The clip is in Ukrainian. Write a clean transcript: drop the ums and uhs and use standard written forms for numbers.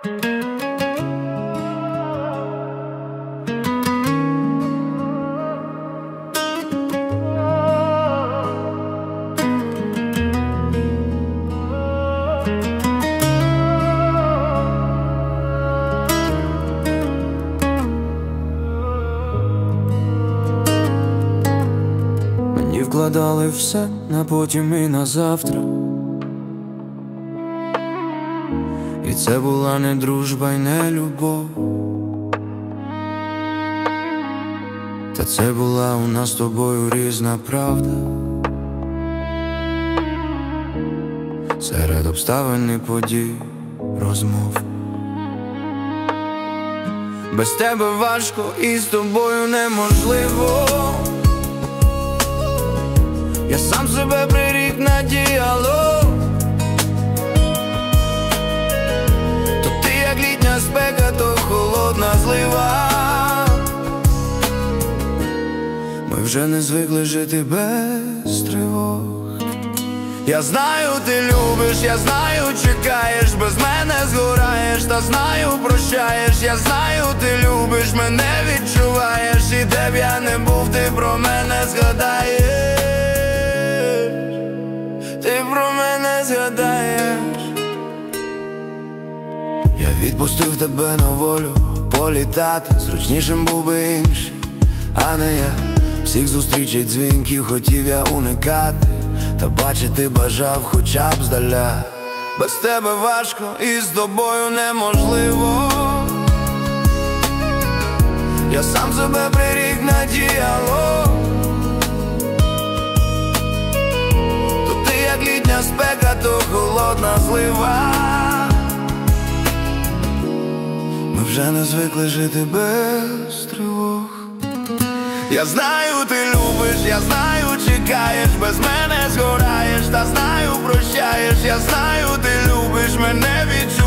Вкладали все на потім і на завтра, і це була не дружба й не любов, та це була у нас з тобою різна правда. Серед обставин і подій, розмов. Без тебе важко і з тобою неможливо. Я сам себе прирік на діалог. То ти як літня спека, то холодна злива. Ми вже не звикли жити без тривог. Я знаю, ти любиш, я знаю, чекаєш, без мене згораєш, та знаю, прощаєш. Я знаю, ти любиш, мене відчуваєш, і де б я не був, ти про мене згадаєш. Ти про мене згадаєш. Я відпустив тебе на волю політати, зручнішим був би інший, а не я. Всіх зустрічей, дзвінків хотів я уникати, та бачити бажав хоча б здаля. Без тебе важко і з тобою неможливо. Я сам себе прирік на діалог. Як літня спека, то холодна злива. Ми вже не звикли жити без тривог. Я знаю, ти любиш, я знаю, чекаєш, без мене згораєш, та знаю, прощаєш. Я знаю, ти любиш, мене відчуваєш.